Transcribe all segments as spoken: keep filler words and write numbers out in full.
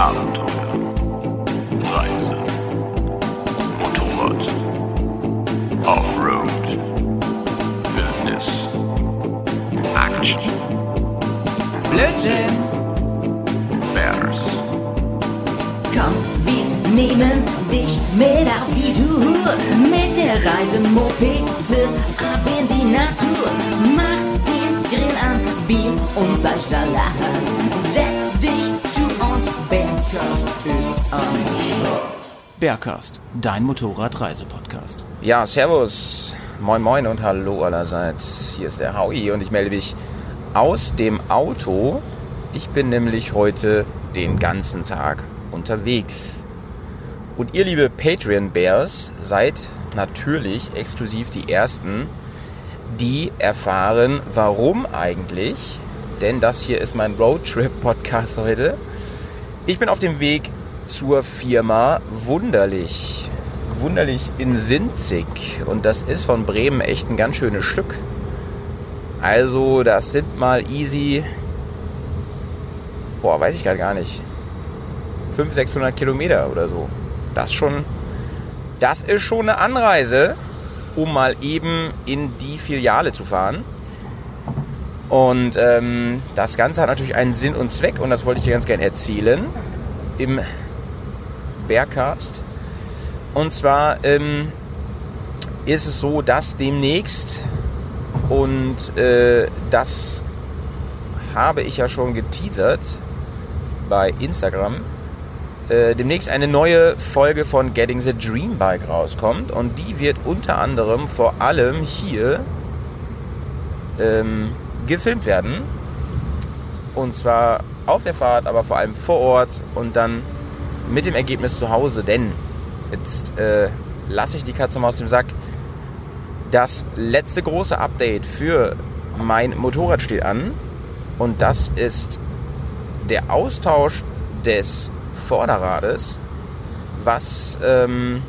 Abenteuer, Reise, Motorrad, Offroad, Wildnis, Action, Blödsinn! Bears, Komm, wir nehmen dich mit auf die Tour. Mit der Reisemopete ab in die Natur. Mach den Grill an, Bier und Fleischsalat. Setz dich zu uns, Bergkast ist am Start. Bergkast, dein Motorrad-Reisepodcast. Ja, servus, moin moin und hallo allerseits. Hier ist der Howie und ich melde mich aus dem Auto. Ich bin nämlich heute den ganzen Tag unterwegs. Und ihr, liebe Patreon-Bears, seid natürlich exklusiv die Ersten, die erfahren, warum eigentlich. Denn das hier ist mein Roadtrip-Podcast heute. Ich bin auf dem Weg zur Firma Wunderlich. Wunderlich in Sinzig. Und das ist von Bremen echt ein ganz schönes Stück. Also das sind mal easy, boah, weiß ich gerade gar nicht, fünfhundert, sechshundert Kilometer oder so. Das schon, das ist schon eine Anreise, um mal eben in die Filiale zu fahren. Und ähm, das Ganze hat natürlich einen Sinn und Zweck und das wollte ich dir ganz gerne erzählen im Bergkast. Und zwar ähm, ist es so, dass demnächst, und äh, das habe ich ja schon geteasert bei Instagram, äh, demnächst eine neue Folge von Getting the Dream Bike rauskommt. Und die wird unter anderem vor allem hier ähm, gefilmt werden. Und zwar auf der Fahrt, aber vor allem vor Ort und dann mit dem Ergebnis zu Hause. Denn jetzt äh, lasse ich die Katze mal aus dem Sack. Das letzte große Update für mein Motorrad steht an. Und das ist der Austausch des Vorderrades, was ähm,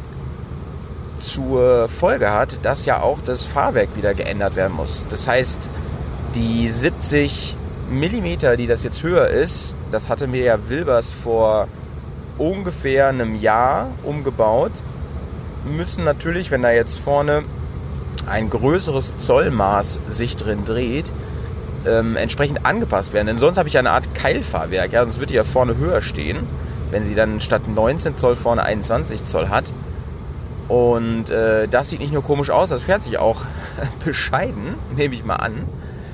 zur Folge hat, dass ja auch das Fahrwerk wieder geändert werden muss. Das heißt, die siebzig Millimeter, die das jetzt höher ist, das hatte mir ja Wilbers vor ungefähr einem Jahr umgebaut, müssen natürlich, wenn da jetzt vorne ein größeres Zollmaß sich drin dreht, ähm, entsprechend angepasst werden. Denn sonst habe ich ja eine Art Keilfahrwerk, ja, sonst würde die ja vorne höher stehen, wenn sie dann statt neunzehn Zoll vorne einundzwanzig Zoll hat. Und äh, das sieht nicht nur komisch aus, das fährt sich auch bescheiden, nehme ich mal an.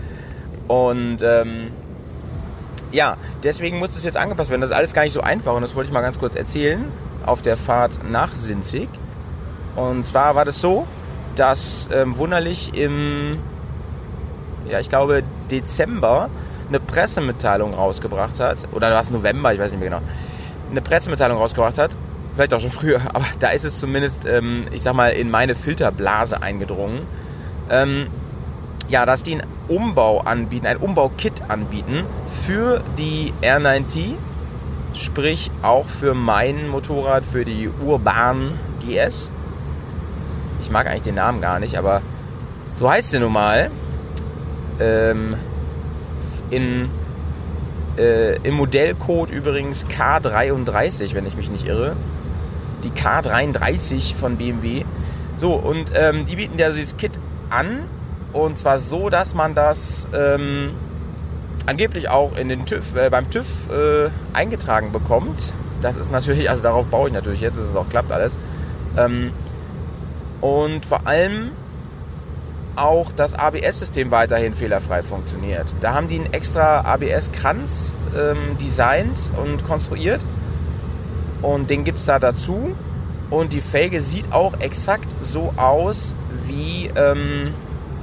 Und ähm, ja, deswegen muss das jetzt angepasst werden. Das ist alles gar nicht so einfach und das wollte ich mal ganz kurz erzählen auf der Fahrt nach Sinzig. Und zwar war das so, dass ähm, Wunderlich im, ja, ich glaube Dezember eine Pressemitteilung rausgebracht hat, oder war es November, ich weiß nicht mehr genau, eine Pressemitteilung rausgebracht hat, vielleicht auch schon früher, aber da ist es zumindest, ähm, ich sag mal, in meine Filterblase eingedrungen, ähm, ja, dass die einen Umbau anbieten, ein Umbau-Kit anbieten für die R neun T, sprich auch für mein Motorrad, für die Urban G S. Ich mag eigentlich den Namen gar nicht, aber so heißt sie nun mal. Ähm, in, äh, im Modellcode übrigens K dreiunddreißig, wenn ich mich nicht irre. Die K dreiunddreißig von B M W. So, und ähm, die bieten ja dieses Kit an. Und zwar so, dass man das ähm, angeblich auch in den TÜV, äh, beim TÜV äh, eingetragen bekommt. Das ist natürlich, also darauf baue ich natürlich jetzt, dass es auch klappt alles. Ähm, und vor allem auch das A B S-System weiterhin fehlerfrei funktioniert. Da haben die einen extra A B S-Kranz ähm, designt und konstruiert und den gibt es da dazu und die Felge sieht auch exakt so aus wie, ähm,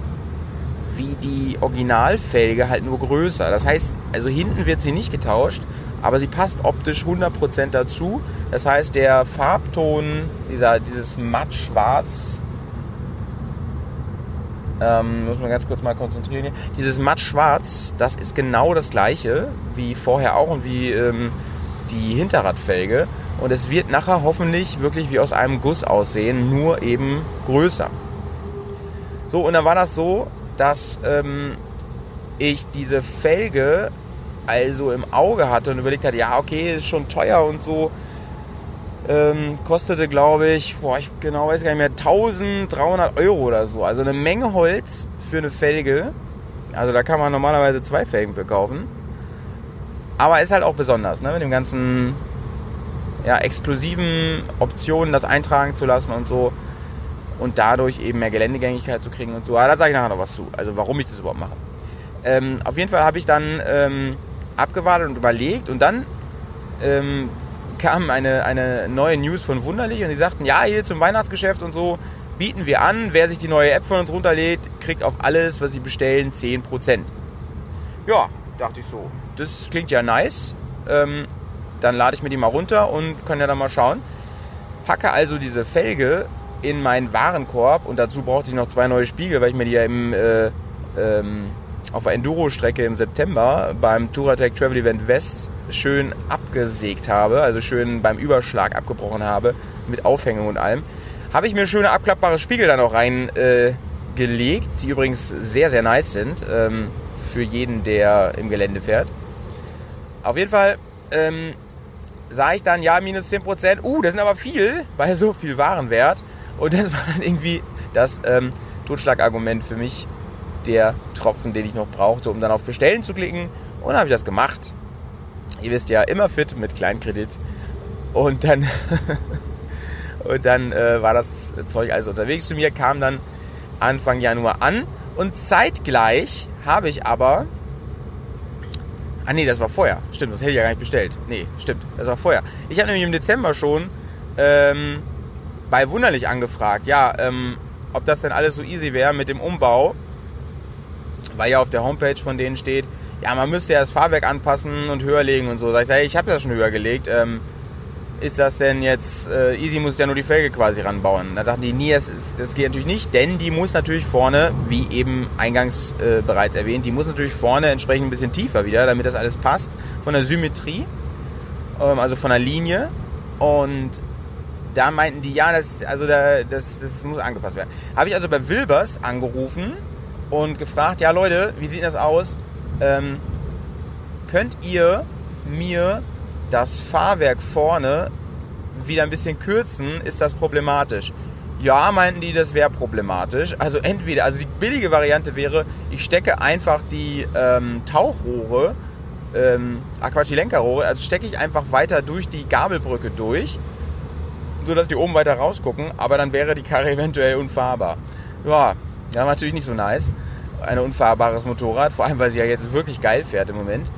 wie die Originalfelge, halt nur größer. Das heißt, also hinten wird sie nicht getauscht, aber sie passt optisch hundert Prozent dazu. Das heißt, der Farbton, dieser, dieses matt-schwarz, Ähm, muss man ganz kurz mal konzentrieren hier. Dieses matt-schwarz, das ist genau das gleiche wie vorher auch und wie ähm, die Hinterradfelge. Und es wird nachher hoffentlich wirklich wie aus einem Guss aussehen, nur eben größer. So, und dann war das so, dass ähm, ich diese Felge also im Auge hatte und überlegt hat, ja okay, ist schon teuer und so, ähm, kostete glaube ich, boah, ich genau weiß gar nicht mehr, dreizehnhundert Euro oder so. Also eine Menge Holz für eine Felge. Also da kann man normalerweise zwei Felgen für kaufen. Aber ist halt auch besonders, ne, mit dem ganzen ja, exklusiven Optionen, das eintragen zu lassen und so. Und dadurch eben mehr Geländegängigkeit zu kriegen und so. Aber da sage ich nachher noch was zu, also warum ich das überhaupt mache. Ähm, auf jeden Fall habe ich dann ähm, abgewartet und überlegt und dann ähm, kam eine, eine neue News von Wunderlich und die sagten, ja, hier zum Weihnachtsgeschäft und so bieten wir an, wer sich die neue App von uns runterlädt, kriegt auf alles, was sie bestellen, zehn Prozent. Ja, dachte ich so, das klingt ja nice. Ähm, dann lade ich mir die mal runter und kann ja dann mal schauen. Packe also diese Felge in meinen Warenkorb und dazu brauchte ich noch zwei neue Spiegel, weil ich mir die ja im, äh, ähm, auf der Enduro-Strecke im September beim Touratech Travel Event West schön abgesägt habe, also schön beim Überschlag abgebrochen habe, mit Aufhängung und allem. Habe ich mir schöne abklappbare Spiegel dann auch reingelegt, äh, die übrigens sehr, sehr nice sind, ähm, für jeden, der im Gelände fährt. Auf jeden Fall ähm, sah ich dann, ja, minus zehn Prozent, uh, das sind aber viel, bei so viel Warenwert. Und das war dann irgendwie das ähm, Totschlagargument für mich, der Tropfen, den ich noch brauchte, um dann auf Bestellen zu klicken. Und dann habe ich das gemacht. Ihr wisst ja, immer fit mit Kleinkredit. Und dann, und dann äh, war das Zeug also unterwegs zu mir, kam dann Anfang Januar an. Und zeitgleich habe ich aber... Ah nee, das war vorher. Stimmt, das hätte ich ja gar nicht bestellt. Nee, stimmt, das war vorher. Ich habe nämlich im Dezember schon ähm, bei Wunderlich angefragt, ja, ähm, ob das denn alles so easy wäre mit dem Umbau. Weil ja auf der Homepage von denen steht, ja, man müsste ja das Fahrwerk anpassen und höher legen und so. Sag ich, hey, ich habe das schon höher gelegt. Ähm, ist das denn jetzt äh, easy, muss ich ja nur die Felge quasi ranbauen. Da sagten die, nee, das, ist, das geht natürlich nicht, denn die muss natürlich vorne, wie eben eingangs äh, bereits erwähnt, die muss natürlich vorne entsprechend ein bisschen tiefer wieder, damit das alles passt, von der Symmetrie, ähm, also von der Linie. Und da meinten die, ja, das, also da, das, das muss angepasst werden. Habe ich also bei Wilbers angerufen und gefragt, ja Leute, wie sieht das aus? Ähm, könnt ihr mir das Fahrwerk vorne wieder ein bisschen kürzen, ist das problematisch? Ja, meinten die, das wäre problematisch. Also entweder, also die billige Variante wäre, ich stecke einfach die ähm, Tauchrohre, ähm, ach Quatsch, die Lenkerrohre, also stecke ich einfach weiter durch die Gabelbrücke durch, sodass die oben weiter rausgucken, aber dann wäre die Karre eventuell unfahrbar. Ja, das war natürlich nicht so nice. Ein unfahrbares Motorrad, vor allem, weil sie ja jetzt wirklich geil fährt im Moment.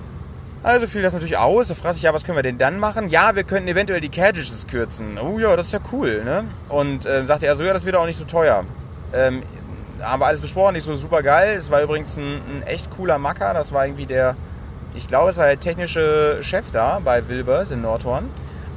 Also fiel das natürlich aus. Da fragte ich, ja, was können wir denn dann machen? Ja, wir könnten eventuell die Carriages kürzen. Oh ja, das ist ja cool, ne? Und ähm, sagte er so, ja, das wird auch nicht so teuer. Ähm, haben wir alles besprochen, nicht so super geil. Es war übrigens ein, ein echt cooler Macker. Das war irgendwie der, ich glaube, es war der technische Chef da bei Wilbers in Nordhorn.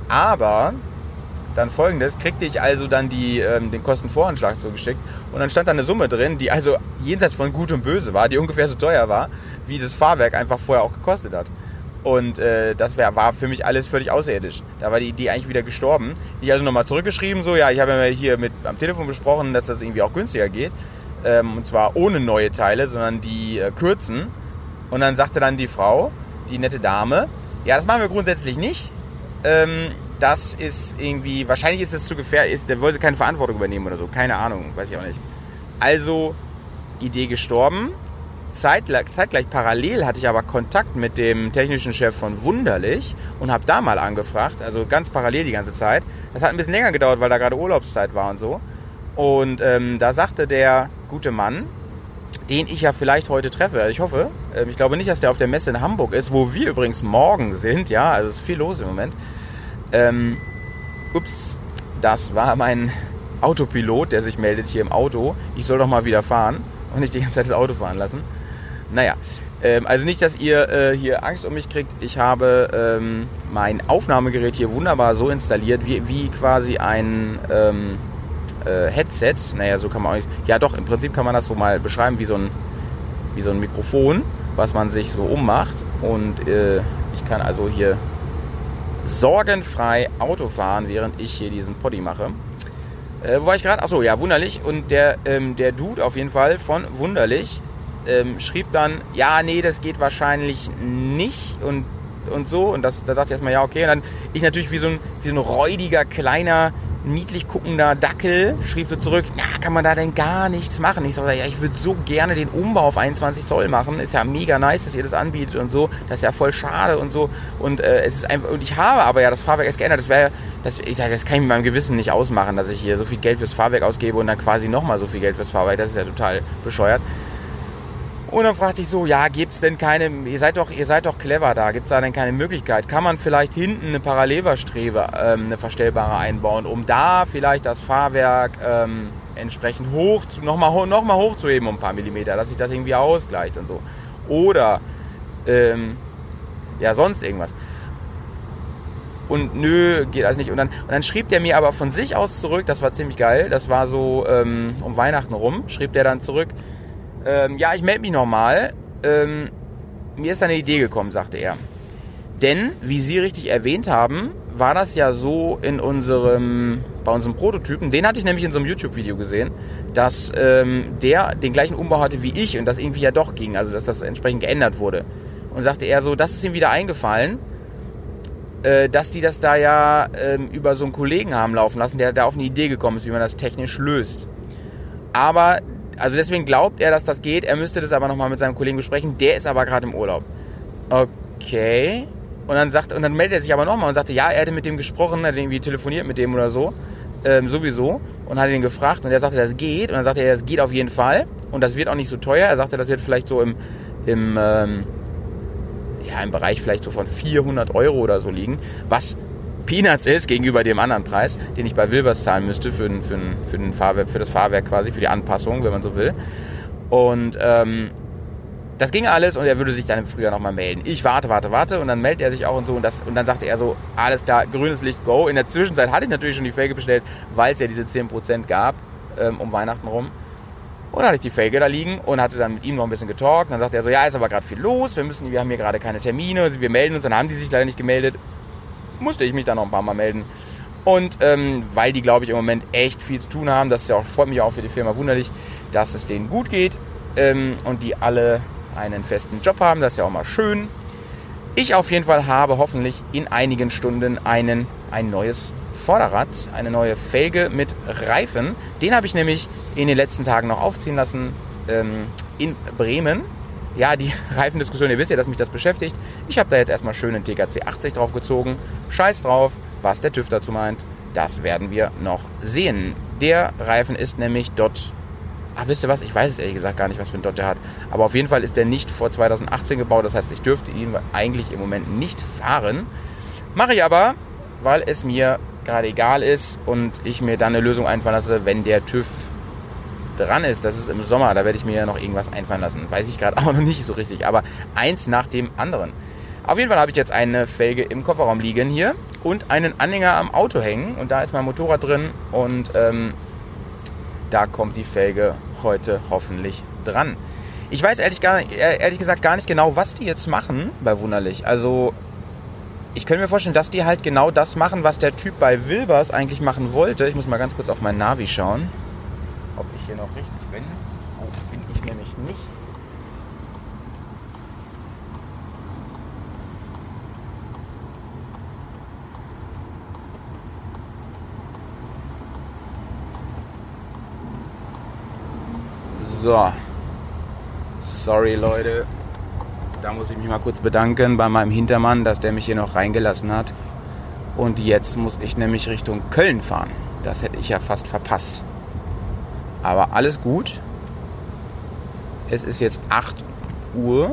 Aber dann Folgendes, kriegte ich also dann die, ähm, den Kostenvoranschlag zugeschickt und dann stand da eine Summe drin, die also jenseits von Gut und Böse war, die ungefähr so teuer war, wie das Fahrwerk einfach vorher auch gekostet hat. Und äh, das wär, war für mich alles völlig außerirdisch. Da war die Idee eigentlich wieder gestorben. Ich also nochmal zurückgeschrieben, so, ja, ich habe ja hier mit am Telefon besprochen, dass das irgendwie auch günstiger geht. Ähm, und zwar ohne neue Teile, sondern die äh, kürzen. Und dann sagte dann die Frau, die nette Dame, ja, das machen wir grundsätzlich nicht. Ähm, das ist irgendwie, wahrscheinlich ist das zu gefährlich, der wollte keine Verantwortung übernehmen oder so, keine Ahnung, weiß ich auch nicht. Also, Idee gestorben. Zeitgleich, zeitgleich parallel hatte ich aber Kontakt mit dem technischen Chef von Wunderlich und habe da mal angefragt, also ganz parallel die ganze Zeit. Das hat ein bisschen länger gedauert, weil da gerade Urlaubszeit war und so. Und ähm, da sagte der gute Mann, den ich ja vielleicht heute treffe, ich hoffe, äh, ich glaube nicht, dass der auf der Messe in Hamburg ist, wo wir übrigens morgen sind, ja, also es ist viel los im Moment. Ähm, ups, das war mein Autopilot, der sich meldet hier im Auto. Ich soll doch mal wieder fahren und nicht die ganze Zeit das Auto fahren lassen. Naja, ähm, also nicht, dass ihr äh, hier Angst um mich kriegt. Ich habe ähm, mein Aufnahmegerät hier wunderbar so installiert, wie, wie quasi ein ähm, äh, Headset. Naja, so kann man auch nicht... Ja doch, im Prinzip kann man das so mal beschreiben, wie so ein, wie so ein Mikrofon, was man sich so ummacht. Und äh, ich kann also hier sorgenfrei Auto fahren, während ich hier diesen Poddy mache. Äh, wo war ich gerade? Achso, ja, Wunderlich. Und der, ähm, der Dude auf jeden Fall von Wunderlich ähm, schrieb dann, ja, nee, das geht wahrscheinlich nicht und, und so. Und das, da dachte ich erstmal, ja, okay. Und dann ich natürlich wie so ein, wie so ein räudiger, kleiner, niedlich guckender Dackel schrieb so zurück, na, kann man da denn gar nichts machen? Ich sage, ja, ich würde so gerne den Umbau auf einundzwanzig Zoll machen. Ist ja mega nice, dass ihr das anbietet und so. Das ist ja voll schade und so. Und äh, es ist einfach, und ich habe aber ja das Fahrwerk erst geändert. Das wäre, das, ich sage, das kann ich mit meinem Gewissen nicht ausmachen, dass ich hier so viel Geld fürs Fahrwerk ausgebe und dann quasi nochmal so viel Geld fürs Fahrwerk. Das ist ja total bescheuert. Und dann fragte ich so, ja, gibt's denn keine, ihr seid doch, ihr seid doch clever da, gibt's da denn keine Möglichkeit? Kann man vielleicht hinten eine Parallelstrebe, ähm, eine verstellbare einbauen, um da vielleicht das Fahrwerk ähm, entsprechend hoch, zu, nochmal noch mal hochzuheben um ein paar Millimeter, dass sich das irgendwie ausgleicht und so. Oder, ähm, ja, sonst irgendwas. Und nö, geht alles nicht. Und dann, und dann schrieb der mir aber von sich aus zurück, das war ziemlich geil, das war so ähm, um Weihnachten rum, schrieb der dann zurück, Ähm, ja, ich melde mich nochmal. Ähm, mir ist eine Idee gekommen, sagte er. Denn, wie Sie richtig erwähnt haben, war das ja so in unserem, bei unserem Prototypen, den hatte ich nämlich in so einem YouTube-Video gesehen, dass ähm, der den gleichen Umbau hatte wie ich und das irgendwie ja doch ging, also dass das entsprechend geändert wurde. Und sagte er so, das ist ihm wieder eingefallen, äh, dass die das da ja ähm, über so einen Kollegen haben laufen lassen, der da auf eine Idee gekommen ist, wie man das technisch löst. Aber Also deswegen glaubt er, dass das geht. Er müsste das aber nochmal mit seinem Kollegen besprechen. Der ist aber gerade im Urlaub. Okay. Und dann sagt, und dann meldet er sich aber nochmal und sagte, ja, er hätte mit dem gesprochen, er hat irgendwie telefoniert mit dem oder so. Ähm, sowieso. Und hat ihn gefragt. Und er sagte, das geht. Und dann sagte er, das geht auf jeden Fall. Und das wird auch nicht so teuer. Er sagte, das wird vielleicht so im, im, ähm, ja, im Bereich vielleicht so von vierhundert Euro oder so liegen. Was Peanuts ist gegenüber dem anderen Preis, den ich bei Wilbers zahlen müsste für, den, für, den, für, den Fahrwerk, für das Fahrwerk quasi, für die Anpassung, wenn man so will. Und ähm, das ging alles und er würde sich dann im Frühjahr nochmal melden. Ich warte, warte, warte und dann meldet er sich auch und so und, das, und dann sagte er so, alles klar, grünes Licht, go. In der Zwischenzeit hatte ich natürlich schon die Felge bestellt, weil es ja diese zehn Prozent gab ähm, um Weihnachten rum. Und dann hatte ich die Felge da liegen und hatte dann mit ihm noch ein bisschen getalkt. Und dann sagte er so, ja, ist aber gerade viel los, wir müssen, wir haben hier gerade keine Termine, wir melden uns, dann haben die sich leider nicht gemeldet. Musste ich mich dann noch ein paar Mal melden. Und ähm, weil die, glaube ich, im Moment echt viel zu tun haben, das ist ja auch, freut mich auch für die Firma wunderlich, dass es denen gut geht ähm, und die alle einen festen Job haben, das ist ja auch mal schön. Ich auf jeden Fall habe hoffentlich in einigen Stunden einen, ein neues Vorderrad, eine neue Felge mit Reifen. Den habe ich nämlich in den letzten Tagen noch aufziehen lassen ähm, in Bremen. Ja, die Reifendiskussion, ihr wisst ja, dass mich das beschäftigt. Ich habe da jetzt erstmal schön einen T K C achtzig drauf gezogen. Scheiß drauf, was der TÜV dazu meint. Das werden wir noch sehen. Der Reifen ist nämlich dort... Ach, wisst ihr was? Ich weiß es ehrlich gesagt gar nicht, was für ein Dot der hat. Aber auf jeden Fall ist der nicht vor zweitausendachtzehn gebaut. Das heißt, ich dürfte ihn eigentlich im Moment nicht fahren. Mache ich aber, weil es mir gerade egal ist und ich mir dann eine Lösung einfallen lasse, wenn der TÜV dran ist. Das ist im Sommer, da werde ich mir ja noch irgendwas einfallen lassen. Weiß ich gerade auch noch nicht so richtig, aber eins nach dem anderen. Auf jeden Fall habe ich jetzt eine Felge im Kofferraum liegen hier und einen Anhänger am Auto hängen und da ist mein Motorrad drin und ähm, da kommt die Felge heute hoffentlich dran. Ich weiß ehrlich, gar, ehrlich gesagt gar nicht genau, was die jetzt machen bei Wunderlich. Also ich könnte mir vorstellen, dass die halt genau das machen, was der Typ bei Wilbers eigentlich machen wollte. Ich muss mal ganz kurz auf mein Navi schauen, ob ich hier noch richtig bin. Oh, bin ich nämlich nicht. So. Sorry, Leute. Da muss ich mich mal kurz bedanken bei meinem Hintermann, dass der mich hier noch reingelassen hat. Und jetzt muss ich nämlich Richtung Köln fahren. Das hätte ich ja fast verpasst. Aber alles gut. Es ist jetzt acht Uhr.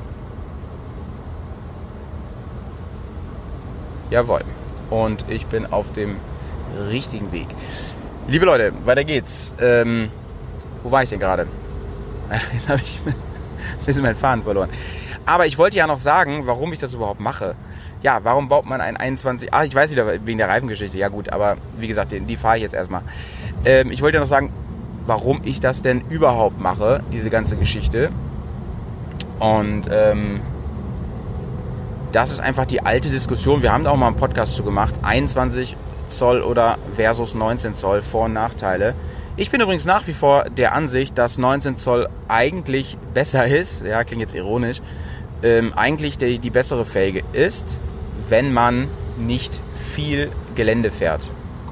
Jawohl. Und ich bin auf dem richtigen Weg. Liebe Leute, weiter geht's. Ähm, wo war ich denn gerade? Jetzt habe ich ein bisschen meinen Faden verloren. Aber ich wollte ja noch sagen, warum ich das überhaupt mache. Ja, warum baut man ein einundzwanzig... Ah, ich weiß wieder, wegen der Reifengeschichte. Ja gut, aber wie gesagt, die, die fahre ich jetzt erstmal. Ähm, ich wollte ja noch sagen, warum ich das denn überhaupt mache, diese ganze Geschichte. Und ähm, das ist einfach die alte Diskussion. Wir haben da auch mal einen Podcast zu gemacht. einundzwanzig Zoll oder versus neunzehn Zoll, Vor- und Nachteile. Ich bin übrigens nach wie vor der Ansicht, dass neunzehn Zoll eigentlich besser ist. Ja, klingt jetzt ironisch. Ähm, eigentlich die, die bessere Felge ist, wenn man nicht viel Gelände fährt.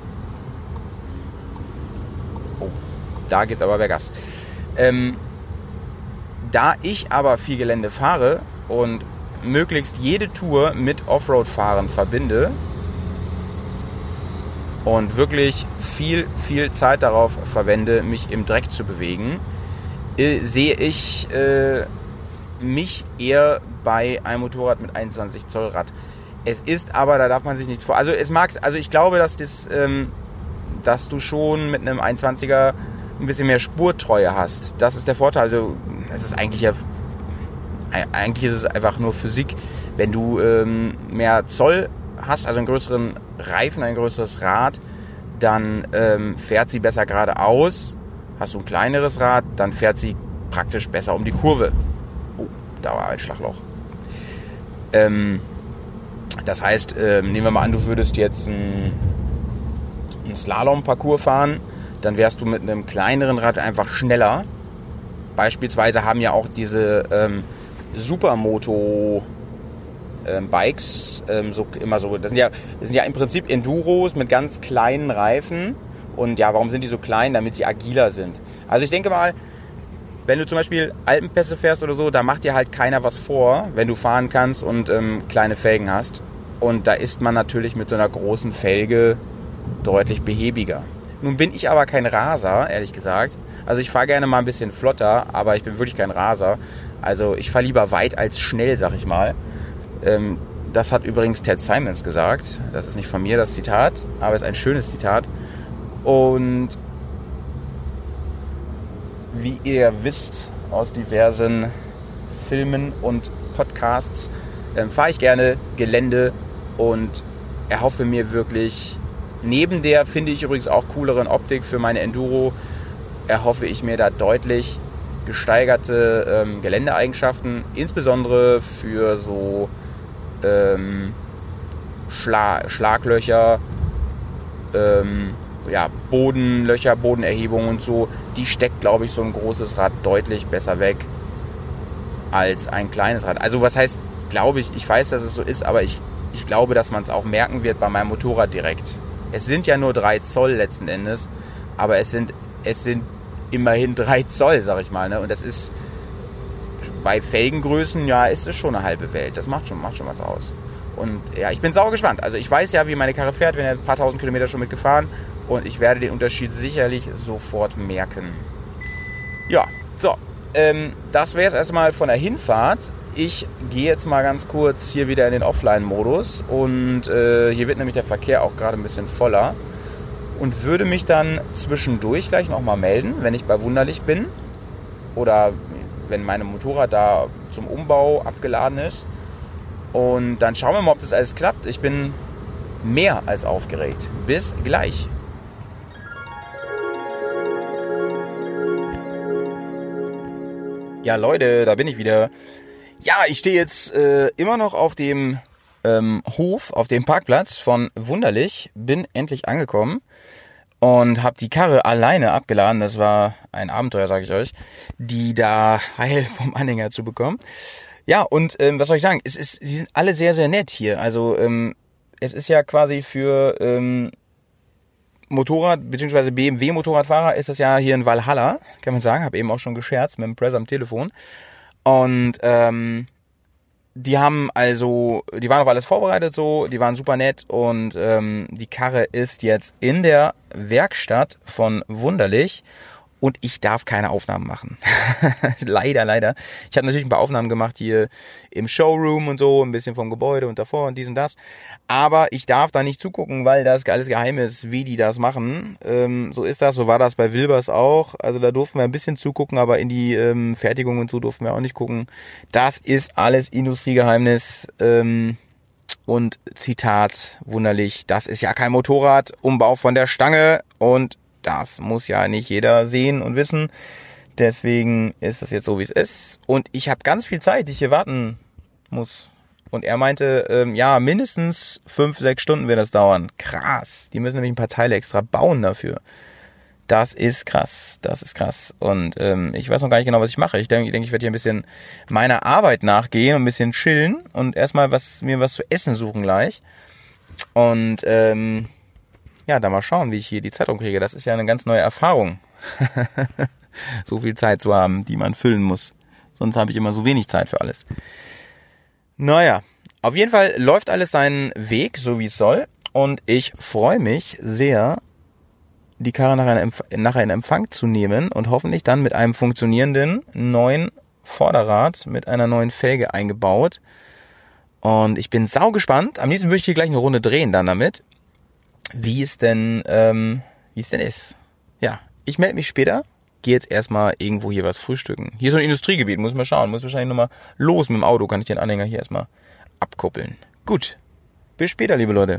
Oh, da gibt aber wer Gas. Ähm, da ich aber viel Gelände fahre und möglichst jede Tour mit Offroad-Fahren verbinde und wirklich viel, viel Zeit darauf verwende, mich im Dreck zu bewegen, äh, sehe ich äh, mich eher bei einem Motorrad mit einundzwanzig Zoll Rad. Es ist aber, da darf man sich nichts vor... Also es mag, also ich glaube, dass, das, ähm, dass du schon mit einem einundzwanziger ein bisschen mehr Spurtreue hast. Das ist der Vorteil. Also es ist eigentlich ja... Eigentlich ist es einfach nur Physik. Wenn du ähm, mehr Zoll hast, also einen größeren Reifen, ein größeres Rad, dann ähm, fährt sie besser geradeaus. Hast du ein kleineres Rad, dann fährt sie praktisch besser um die Kurve. Oh, da war ein Schlagloch. Ähm, das heißt, ähm, nehmen wir mal an, du würdest jetzt einen, einen Slalom-Parcours fahren, dann wärst du mit einem kleineren Rad einfach schneller. Beispielsweise haben ja auch diese ähm, Supermoto ähm, Bikes ähm, so immer so, das sind ja das sind ja im Prinzip Enduros mit ganz kleinen Reifen. Und ja, warum sind die so klein? Damit sie agiler sind. Also ich denke mal, wenn du zum Beispiel Alpenpässe fährst oder so, da macht dir halt keiner was vor, wenn du fahren kannst und ähm, kleine Felgen hast. Und da ist man natürlich mit so einer großen Felge deutlich behäbiger. Nun bin ich aber kein Raser, ehrlich gesagt. Also ich fahre gerne mal ein bisschen flotter, aber ich bin wirklich kein Raser. Also ich fahre lieber weit als schnell, sag ich mal. Ähm, das hat übrigens Ted Simons gesagt. Das ist nicht von mir, das Zitat, aber es ist ein schönes Zitat. Und wie ihr wisst aus diversen Filmen und Podcasts, ähm, fahre ich gerne Gelände und erhoffe mir wirklich, neben der, finde ich übrigens auch cooleren Optik für meine Enduro, erhoffe ich mir da deutlich gesteigerte ähm, Geländeeigenschaften, insbesondere für so ähm, Schla- Schlaglöcher, ähm, ja, Bodenlöcher, Bodenerhebungen und so. Die steckt, glaube ich, so ein großes Rad deutlich besser weg als ein kleines Rad. Also was heißt, glaube ich, ich weiß, dass es so ist, aber ich, ich glaube, dass man es auch merken wird bei meinem Motorrad direkt. Es sind ja nur drei Zoll letzten Endes, aber es sind, es sind immerhin drei Zoll, sag ich mal, ne? Und das ist bei Felgengrößen, ja, ist es schon eine halbe Welt. Das macht schon, macht schon was aus. Und ja, ich bin sau gespannt. Also ich weiß ja, wie meine Karre fährt, bin ja ein paar tausend Kilometer schon mitgefahren und ich werde den Unterschied sicherlich sofort merken. Ja, so, ähm, das wäre es erstmal von der Hinfahrt. Ich gehe jetzt mal ganz kurz hier wieder in den Offline-Modus und äh, hier wird nämlich der Verkehr auch gerade ein bisschen voller und würde mich dann zwischendurch gleich nochmal melden, wenn ich bei Wunderlich bin oder wenn mein Motorrad da zum Umbau abgeladen ist. Und dann schauen wir mal, ob das alles klappt. Ich bin mehr als aufgeregt. Bis gleich. Ja, Leute, da bin ich wieder. Ja, ich stehe jetzt äh, immer noch auf dem ähm, Hof, auf dem Parkplatz von Wunderlich. Bin endlich angekommen und habe die Karre alleine abgeladen. Das war ein Abenteuer, sage ich euch, die da heil vom Anhänger zu bekommen. Ja, und ähm, was soll ich sagen? Es ist, sie sind alle sehr, sehr nett hier. Also ähm, es ist ja quasi für ähm, Motorrad- bzw. B M W-Motorradfahrer ist das ja hier in Valhalla, kann man sagen. Habe eben auch schon gescherzt mit dem Press am Telefon. Und ähm, die haben also, die waren auf alles vorbereitet so, die waren super nett und ähm, die Karre ist jetzt in der Werkstatt von Wunderlich. Und ich darf keine Aufnahmen machen. leider, leider. Ich habe natürlich ein paar Aufnahmen gemacht hier im Showroom und so, ein bisschen vom Gebäude und davor und dies und das. Aber ich darf da nicht zugucken, weil das alles geheim ist, wie die das machen. Ähm, so ist das, so war das bei Wilbers auch. Also da durften wir ein bisschen zugucken, aber in die ähm, Fertigung und so durften wir auch nicht gucken. Das ist alles Industriegeheimnis. Ähm, und Zitat, Wunderlich, das ist ja kein Motorrad, Umbau von der Stange und das muss ja nicht jeder sehen und wissen. Deswegen ist das jetzt so, wie es ist. Und ich habe ganz viel Zeit, die ich hier warten muss. Und er meinte, ähm, ja, mindestens fünf, sechs Stunden wird das dauern. Krass. Die müssen nämlich ein paar Teile extra bauen dafür. Das ist krass, das ist krass. Und ähm, ich weiß noch gar nicht genau, was ich mache. Ich denke, ich, denk, ich werde hier ein bisschen meiner Arbeit nachgehen und ein bisschen chillen und erstmal was, mir was zu essen suchen gleich. Und ähm, ja, dann mal schauen, wie ich hier die Zeit rumkriege. Das ist ja eine ganz neue Erfahrung, so viel Zeit zu haben, die man füllen muss. Sonst habe ich immer so wenig Zeit für alles. Naja, auf jeden Fall läuft alles seinen Weg, so wie es soll. Und ich freue mich sehr, die Karre nachher in, Empf- nachher in Empfang zu nehmen und hoffentlich dann mit einem funktionierenden neuen Vorderrad mit einer neuen Felge eingebaut. Und ich bin sau gespannt. Am liebsten würde ich hier gleich eine Runde drehen dann damit, wie es denn, ähm, wie es denn ist. Ja, ich melde mich später. Gehe jetzt erstmal irgendwo hier was frühstücken. Hier ist so ein Industriegebiet, muss man schauen. Muss wahrscheinlich nochmal los mit dem Auto, kann ich den Anhänger hier erstmal abkuppeln. Gut, bis später, liebe Leute.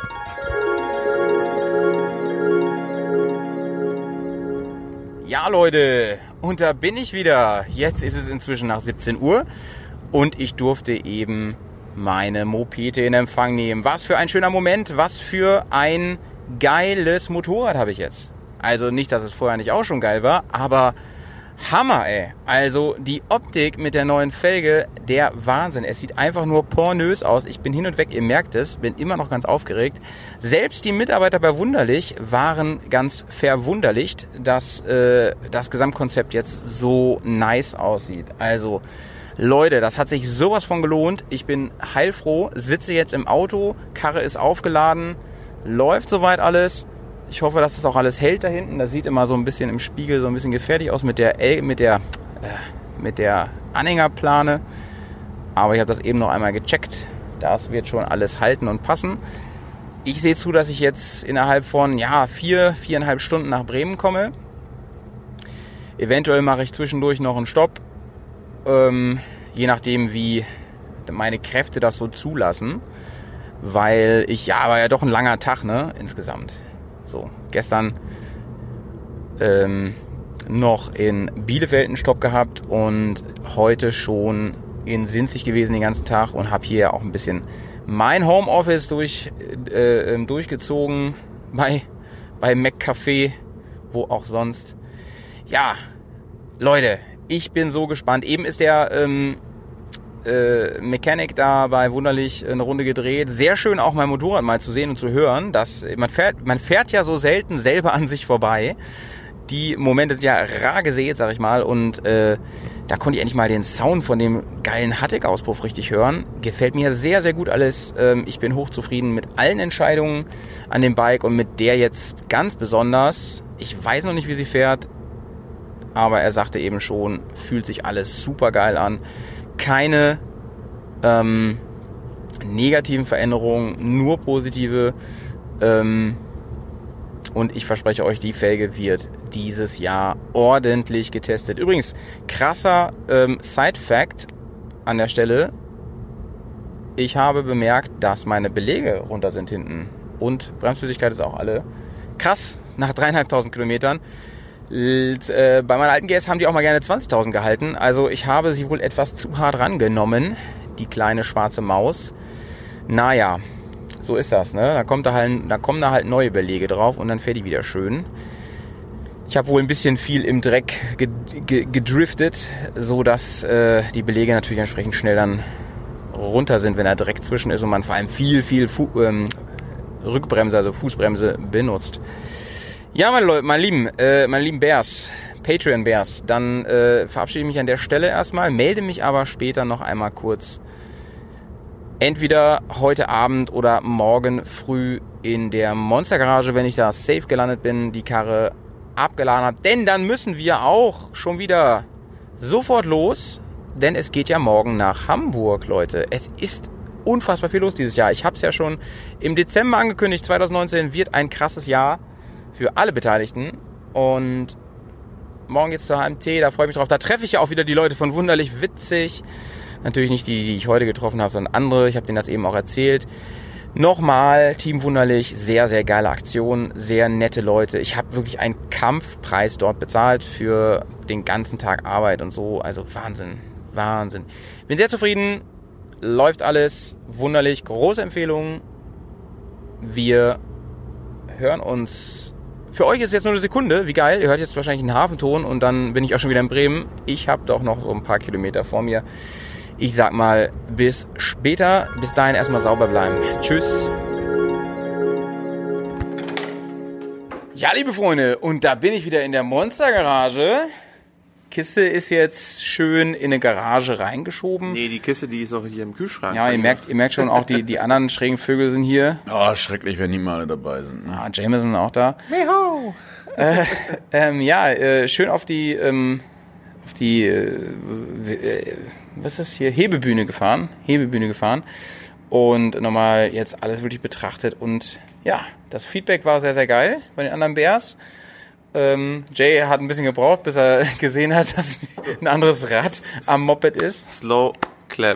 Ja, Leute, und da bin ich wieder. Jetzt ist es inzwischen nach siebzehn Uhr und ich durfte eben meine Mopete in Empfang nehmen. Was für ein schöner Moment, was für ein geiles Motorrad habe ich jetzt. Also nicht, dass es vorher nicht auch schon geil war, aber Hammer, ey. Also die Optik mit der neuen Felge, der Wahnsinn. Es sieht einfach nur pornös aus. Ich bin hin und weg, ihr merkt es, bin immer noch ganz aufgeregt. Selbst die Mitarbeiter bei Wunderlich waren ganz verwunderlicht, dass äh, das Gesamtkonzept jetzt so nice aussieht. Also Leute, das hat sich sowas von gelohnt. Ich bin heilfroh, sitze jetzt im Auto, Karre ist aufgeladen, läuft soweit alles. Ich hoffe, dass das auch alles hält da hinten. Das sieht immer so ein bisschen im Spiegel so ein bisschen gefährlich aus mit der L- mit der äh, mit der Anhängerplane. Aber ich habe das eben noch einmal gecheckt. Das wird schon alles halten und passen. Ich sehe zu, dass ich jetzt innerhalb von ja vier, viereinhalb Stunden nach Bremen komme. Eventuell mache ich zwischendurch noch einen Stopp. Ähm, je nachdem, wie meine Kräfte das so zulassen. Weil ich, ja, war ja doch ein langer Tag, ne, insgesamt. So, gestern ähm, noch in Bielefeld einen Stopp gehabt und heute schon in Sinzig gewesen den ganzen Tag und habe hier auch ein bisschen mein Homeoffice durch, äh, durchgezogen bei, bei McCafé, wo auch sonst. Ja, Leute, ich bin so gespannt. Eben ist der ähm, äh, Mechanic da bei Wunderlich eine Runde gedreht. Sehr schön auch mein Motorrad mal zu sehen und zu hören. Dass man fährt, man fährt ja so selten selber an sich vorbei. Die Momente sind ja rar gesät, sag ich mal. Und äh, da konnte ich endlich mal den Sound von dem geilen Hattig-Auspuff richtig hören. Gefällt mir sehr, sehr gut alles. Ähm, ich bin hochzufrieden mit allen Entscheidungen an dem Bike und mit der jetzt ganz besonders. Ich weiß noch nicht, wie sie fährt. Aber er sagte eben schon, fühlt sich alles super geil an. Keine ähm, negativen Veränderungen, nur positive. Ähm, und ich verspreche euch, die Felge wird dieses Jahr ordentlich getestet. Übrigens, krasser ähm, Side-Fact an der Stelle. Ich habe bemerkt, dass meine Belege runter sind hinten. Und Bremsflüssigkeit ist auch alle. Krass, nach dreieinhalbtausend Kilometern. Bei meiner alten G S haben die auch mal gerne zwanzigtausend gehalten. Also ich habe sie wohl etwas zu hart rangenommen, die kleine schwarze Maus. Naja, so ist das, ne? Da kommt da halt, da kommen da halt neue Belege drauf und dann fährt die wieder schön. Ich habe wohl ein bisschen viel im Dreck gedriftet, so dass äh, die Belege natürlich entsprechend schnell dann runter sind, wenn da Dreck zwischen ist und man vor allem viel, viel Fu- ähm, Rückbremse, also Fußbremse benutzt. Ja, meine Leute, meine lieben, äh, meine lieben Bears, Patreon Bears, dann äh, verabschiede ich mich an der Stelle erstmal, melde mich aber später noch einmal kurz, entweder heute Abend oder morgen früh in der Monstergarage, wenn ich da safe gelandet bin, die Karre abgeladen habe, denn dann müssen wir auch schon wieder sofort los, denn es geht ja morgen nach Hamburg, Leute. Es ist unfassbar viel los dieses Jahr. Ich habe es ja schon im Dezember angekündigt, zwanzig neunzehn wird ein krasses Jahr für alle Beteiligten und morgen geht's zur H M T, da freue ich mich drauf. Da treffe ich ja auch wieder die Leute von Wunderlich Witzig. Natürlich nicht die, die ich heute getroffen habe, sondern andere. Ich habe denen das eben auch erzählt. Nochmal, Team Wunderlich, sehr, sehr geile Aktion, sehr nette Leute. Ich habe wirklich einen Kampfpreis dort bezahlt für den ganzen Tag Arbeit und so. Also Wahnsinn, Wahnsinn. Bin sehr zufrieden, läuft alles wunderlich, große Empfehlung. Wir hören uns für euch ist jetzt nur eine Sekunde. Wie geil. Ihr hört jetzt wahrscheinlich einen Hafenton und dann bin ich auch schon wieder in Bremen. Ich habe doch noch so ein paar Kilometer vor mir. Ich sag mal, bis später. Bis dahin erstmal sauber bleiben. Tschüss. Ja, liebe Freunde, und da bin ich wieder in der Monstergarage. Kiste ist jetzt schön in eine Garage reingeschoben. Nee, die Kiste, die ist auch hier im Kühlschrank. Ja, ihr merkt, ihr merkt schon, auch die, die anderen schrägen Vögel sind hier. Oh, schrecklich, wenn die mal alle dabei sind. Ne? Ah, Jameson auch da. Äh, ähm, ja, äh, schön auf die, ähm, auf die, äh, äh, was ist das hier? Hebebühne gefahren. Hebebühne gefahren. Und nochmal jetzt alles wirklich betrachtet. Und ja, das Feedback war sehr, sehr geil bei den anderen Bears. Ähm, Jay hat ein bisschen gebraucht, bis er gesehen hat, dass ein anderes Rad am Moped ist. Slow Clap.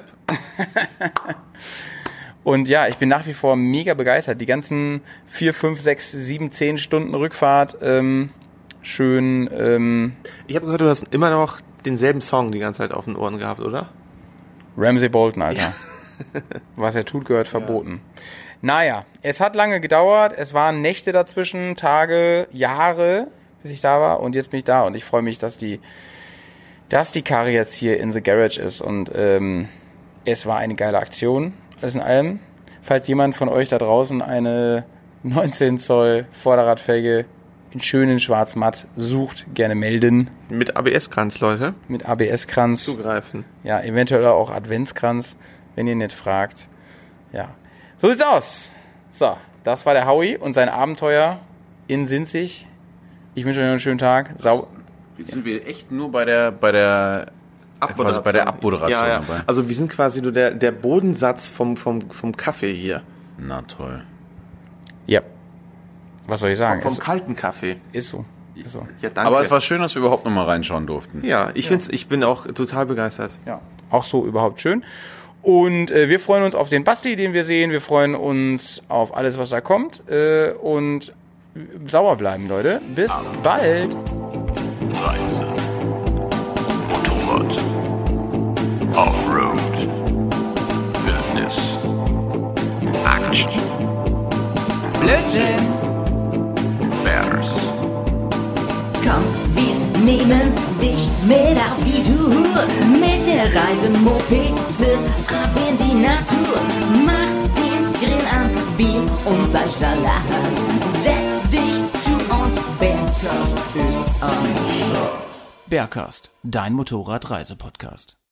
Und ja, ich bin nach wie vor mega begeistert. Die ganzen vier, fünf, sechs, sieben, zehn Stunden Rückfahrt, ähm, schön. Ähm, Ich habe gehört, du hast immer noch denselben Song die ganze Zeit auf den Ohren gehabt, oder? Ramsey Bolton, Alter. Ja. Was er tut, gehört verboten. Ja. Naja, es hat lange gedauert. Es waren Nächte dazwischen, Tage, Jahre, bis ich da war. Und jetzt bin ich da und ich freue mich, dass die, dass die Karre jetzt hier in the Garage ist. Und ähm, es war eine geile Aktion, alles in allem. Falls jemand von euch da draußen eine neunzehn Zoll Vorderradfelge in schönen Schwarz-Matt sucht, gerne melden. Mit A B S-Kranz, Leute. Mit A B S-Kranz. Zugreifen. Ja, eventuell auch Adventskranz, wenn ihr nicht fragt. Ja. So sieht's aus. So, das war der Howie und sein Abenteuer in Sinzig. Ich wünsche euch noch einen schönen Tag. Sau Jetzt sind wir echt nur bei der bei der Abmoderation. Bei der Abmoderation ja, ja. dabei. Also wir sind quasi nur der, der Bodensatz vom, vom, vom Kaffee hier. Na toll. Ja. Was soll ich sagen? Vom ist, kalten Kaffee. ist so. Ist so. Ja, danke. Aber es war schön, dass wir überhaupt noch mal reinschauen durften. Ja, ich find's, ich bin auch total begeistert. Ja, auch so überhaupt schön. Und äh, wir freuen uns auf den Basti, den wir sehen. Wir freuen uns auf alles, was da kommt. Äh, und sauer bleiben, Leute. Bis bald. Reise, Motorrad, Offroad, Wildnis, Action, Blödsinn. Bears, Komm, wir nehmen dich mit auf die Tour. Mit der Reise Mopete ab in die Natur. Mach den Grill an, Bier und Fleischsalat. Setz dich zu uns, Bergkast ist am Start. Bergkast, dein Motorradreisepodcast.